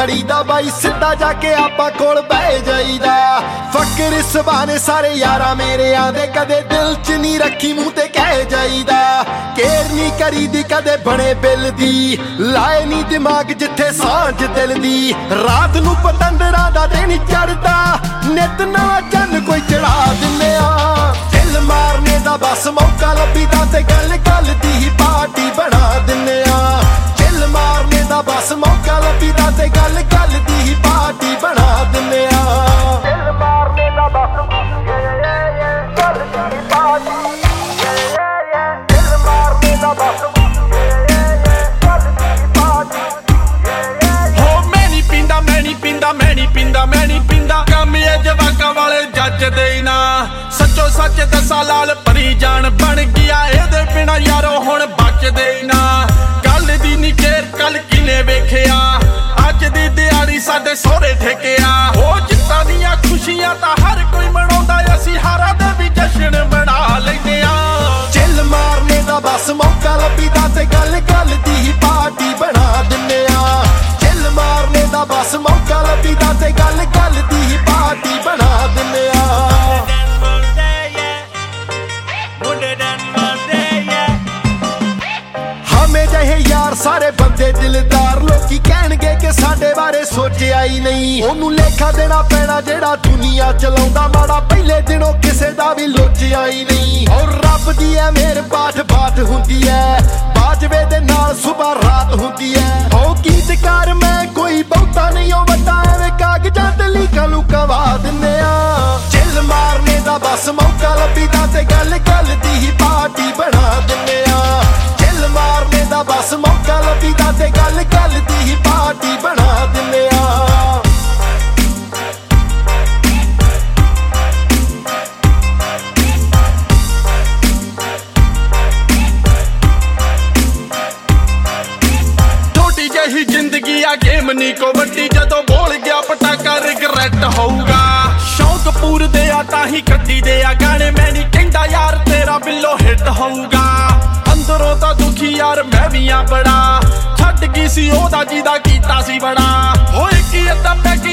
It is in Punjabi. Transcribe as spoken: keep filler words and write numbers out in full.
ਖੜੀਦਾ ਬਾਈ ਸਿੱਧਾ ਜਾ ਕੇ ਆਪਾਂ ਕੋਲ ਬਹਿ ਜਾਈਦਾ ਫਕਰ ਇਸ ਬਹਾਨੇ ਸਾਰੇ ਯਾਰਾਂ ਮੇਰੇ ਆਂਦੇ ਕਦੇ ਦਿਲ ਚ ਨਹੀਂ ਰੱਖੀ ਮੂੰਹ ਤੇ ਕਹਿ ਜਾਈਦਾ ਕੇਰ ਨਹੀਂ ਕਰੀਦੀ ਕਦੇ ਬਣੇ ਬਿੱਲ ਦੀ ਲਾਏ ਨਹੀਂ ਦਿਮਾਗ ਜਿੱਥੇ ਸਾਂਝ ਦਿਲ ਦੀ ਰਾਤ ਨੂੰ ਪਤੰਦਰਾਂ ਦਾ ਦਿਨ ਚੜਦਾ ਨਿਤ ਨਵਾਂ ਚੰਨ ਕੋਈ ਚੜਾ ਦਿੰਨੇ ਆ ਦਿਲ ਮਾਰਨੇ ਦਾ ਬਸ ਮੌਕਾ ਲੱਭੀਦਾ ਤੇ ਗੱਲ ਗੱਲ ਦੀ ਹੀ ਪਾਰਟੀ ਬਣਾ ਦਿੰਨੇ ਆ ਦਿਲ ਮਾਰਨੇ ਦਾ ਬਸ ਮੌਕਾ ਲੱਭੀਦਾ ਤੇ ਗੱਲ ਗੱਲ ਦੀ ਹੀ ਪਾਰਟੀ ਬਣਾ ਦਿੰਨੇ ਆ ਦਿਲ ਮਾਰਨੇ ਦਾ ਬਸ ਗੱਲ ਦੀ ਹੀ ਪਾਰਟੀ ਦਿਲ ਮਾਰਨੇ ਦਾ ਬਸ ਗੱਲ ਦੀ ਹੀ ਪਾਰਟੀ ਹੋ ਮੈਂ ਨਹੀਂ ਪੀਂਦਾ ਮੈਂ ਨਹੀਂ ਪੀਂਦਾ ਮੈਂ ਨਹੀਂ ਪੀਂਦਾ ਮੈਂ ਨਹੀਂ ਪੀਂਦਾ ਕੰਮ ਇਹ ਜਵਾਕਾਂ ਵਾਲੇ ਜੱਜ ਦੇ ਨਾ ਸੱਚੋ ਸੱਚ ਦੱਸਾਂ ਲਾਲ ਭਰੀ ਜਾਨ ਬਣ ਗਿਆ ਇਹਦੇ ਬਿਨਾ ਯਾਰੋ ਹੁਣ ਬਚਦੇ ਨਾ ਕੱਲ ਦੀ ਨੀ ਕੇਰ ਕੱਲ ਕਿਨੇ ਵੇਖਿਆ ਅੱਜ ਦੀ ਦਿਹਾੜੀ ਸਾਡੇ ਸਹੁਰੇ ਠੇਕਿਆ ਉਹ ਜਿੱਤਾਂ ਦੀਆਂ ਖੁਸ਼ੀਆਂ ਤਾਂ ਹਰ ਕੋਈ ਮਨਾਉਂਦਾ ਅਸੀਂ ਹਾਰਾਂ ਦੇ ਵੀ ਜਸ਼ਨ ਮਨਾ ਲੈਂਦੇ ਆ ਚਿੱਲ ਮਾਰਨੇ ਦਾ ਬਸ ਮੌਕਾ ਲੱਭੀਦਾ ਤੇ ਗੱਲ ਗੱਲ ਦੀ ਹੀ ਪਾਰਟੀ ਬਣਾ ਦਿੰਨੇ ਆ ਚਿੱਲ ਮਾਰਨੇ ਦਾ ਬਸ ਮੌਕਾ ਲੱਭੀਦਾ ਤੇ ਗੱਲ ਗੱਲ ਦੀ ਹੀ ਪਾਰਟੀ ਬਣਾ ਦਿੰਨੇ ਆ ਹਮੇ ਜਿਹੇ ਯਾਰ ਸਾਰੇ ਬੰਦੇ ਦਿਲਦਾਰ ਲੋਕੀ ਕਹਿਣਗੇ ਕਿ ਸਾਡੇ ਬਾਰੇ ਸੋਚਿਆ ਹੀ ਨਹੀਂ ਉਹਨੂੰ ਲੇਖਾ ਦੇਣਾ ਪੈਣਾ ਜਿਹੜਾ ਦੁਨੀਆ ਚਲਾਉਂਦਾ ਮਾੜਾ ਪਹਿਲੇ ਦਿਨੋਂ ਕਿਸੇ ਦਾ ਵੀ ਲੋਚਿਆ ਹੀ ਨਹੀਂ ਔਰ ਰੱਬ ਦੀ ਐ ਮੇਰ ਬਾਠ ਬਾਠ ਹੁੰਦੀ ਐ ਬਾਜਵੇ ਦੇ ਨਾਲ ਸੁਬਾ ਰਾਤ ਹੁੰਦੀ ਐ ਉਹ ਗੀਤਕਾਰ ਮੈਂ ਕੋਈ ਬਹੁਤਾ ਨਹੀਂ ਉਹ ਵੱਡਾ ਐਵੇਂ ਕਾਗਜ਼ਾਂ ਤੇ ਲੀਕਾਂ ਲੂਕਾਂ ਵਾ ਦਿੰਨੇ ਆ ਚਿੱਲ ਮਾਰਨੇ ਦਾ ਬਸ ਮੌਕਾ ਲੱਭੀਦਾ ਤੇ ਗੱਲ ਗੱਲ ਦੀ ਹੀ ਪਾਰਟੀ ਬਣਾ ਦਿੰਨੇ ਆ ਚਿੱਲ ਮਾਰਨੇ ਦਾ ਬਸ ਮੌਕਾ ਲੱਭੀਦਾ ਤੇ ਗੱਲ ਗੱਲ ਦੀ ਹੀ ਪਾਰਟੀ ਬਣਾ ਦਿੰਨੇ ਆ ਛੋਟੀ ਜਿਹੀ ਜ਼ਿੰਦਗੀ ਆ ਗੇਮ ਨੀ ਕੋ ਵੱਡੀ ਜਦੋਂ ਬੋਲ ਗਿਆ ਪਟਾਕਾ ਰਿਗਰੈਟ ਹੋਊਗਾ ਸ਼ੌਕ ਪੂਰਦੇ ਆ ਤਾਂ ਹੀ ਕੱਢੀ ਦੇ ਆ ਗਾਣੇ ਮੈਂ ਨਹੀਂ ਕਹਿੰਦਾ ਯਾਰ ਤੇਰਾ ਬਿੱਲੋ ਹਿੱਟ ਹੋਊਗਾ ਅੰਦਰੋਂ ਤਾਂ ਦੁਖੀ ਯਾਰ ਮੈਂ ਵੀ ਆ ਬੜਾ ਛੱਡ ਗਈ ਸੀ ਉਹਦਾ ਜਿਹਦਾ ਕੀਤਾ ਸੀ ਬੜਾ ਹੋਏ ਕੀ ਅੱਧਾ ਪੈਕ